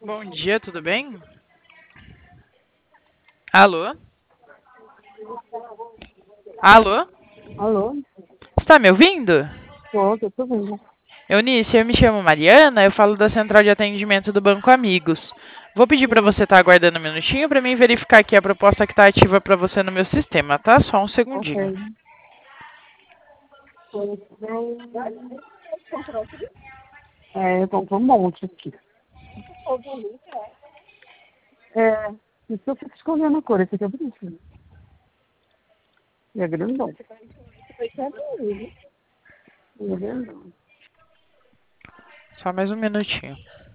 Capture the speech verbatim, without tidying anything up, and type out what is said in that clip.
Bom dia, tudo bem? Alô? Alô? Alô? Está me ouvindo? Tô, tô te ouvindo. Eunice, eu me chamo Mariana, eu falo da central de atendimento do Banco Amigos. Vou pedir para Hum, você estar aguardando um minutinho para mim verificar aqui a proposta que está ativa para você no meu sistema, tá? Só um ok. segundinho. É, eu compro um monte aqui. É, isso eu fico escolhendo a cor. Esse aqui é bonito. E é grandão. E é grandão. Só mais um minutinho.